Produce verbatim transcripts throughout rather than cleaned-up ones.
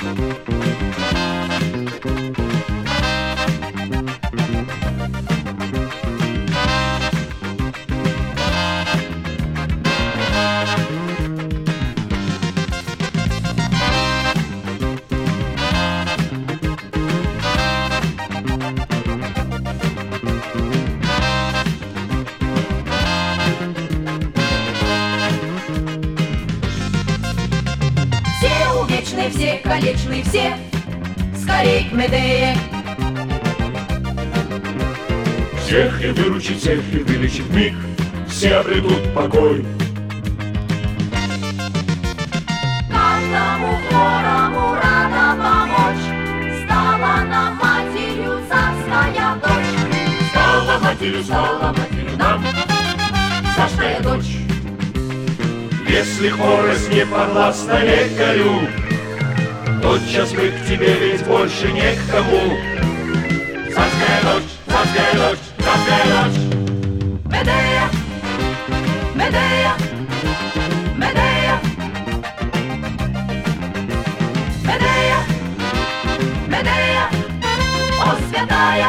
Все колечные, все скорей к Медее. Всех и выручит, всех и вылечит миг, все обретут покой. Каждому хворому рада помочь, стала нам матерью царская дочь. Стала матерью, стала матерью нам царская дочь. Если хворост не подвластна лекарю, тотчас мы к тебе, ведь больше не к кому. Царская дочь, царская дочь, царская дочь. Медея, Медея, Медея, Медея, Медея, о святая.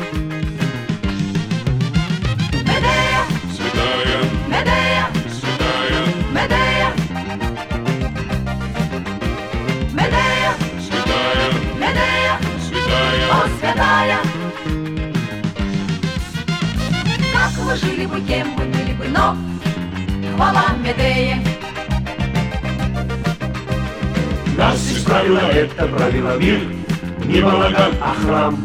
Медея, Святая, Медея, святая, Медея, Медея, святая, Медея, святая. о святая. Как мы жили бы, кем мы были бы, но хвала Медее. Нас исправила это, правила мир, не балаган, а храм.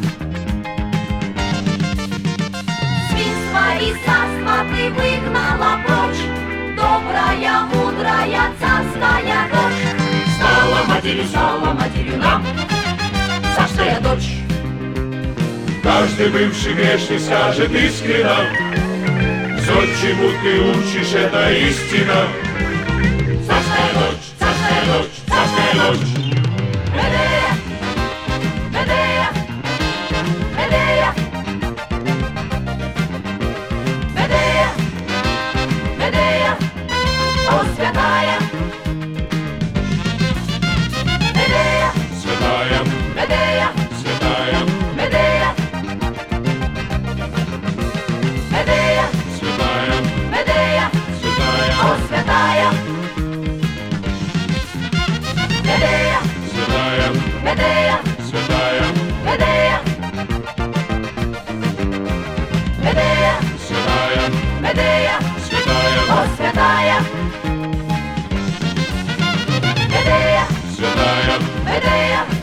Свинство и царство ты выгнала прочь, добрая, мудрая царская дочь. Стала матерью, Стала матерью нам царская дочь. каждый бывший грешник скажет искренно: все, чему ты учишь, это истина. Царская дочь, царская дочь, царская дочь. Медея, Медея, Медея, Медея, Медея, о святая. Медея, Святая, Медея, святая, Медея, Медея, святая, Медея, святая, о святая. Медея, святая, Медея, святая, Медея, Медея, святая, Медея, святая, о святая. Медея, святая, Медея,